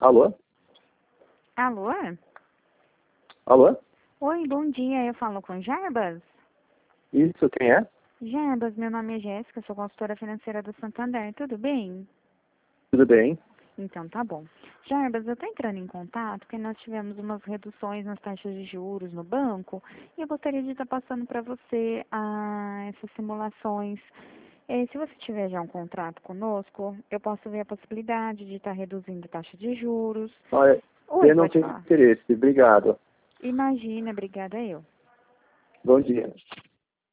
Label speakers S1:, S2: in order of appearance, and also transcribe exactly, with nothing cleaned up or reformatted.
S1: Alô?
S2: Alô?
S1: Alô?
S2: Oi, bom dia. Eu falo com Jarbas?
S1: Isso, quem é?
S2: Jarbas, meu nome é Jéssica, sou consultora financeira do Santander. Tudo bem?
S1: Tudo bem?
S2: Então, tá bom. Jarbas, eu tô entrando em contato porque nós tivemos umas reduções nas taxas de juros no banco e eu gostaria de estar passando para você ah, essas simulações. Eh, se você tiver já um contrato conosco, eu posso ver a possibilidade de estar reduzindo a taxa de juros.
S1: Olha,
S2: Oi,
S1: eu não
S2: pode
S1: tenho
S2: falar.
S1: interesse. Obrigado.
S2: Imagina, obrigada eu.
S1: Bom dia.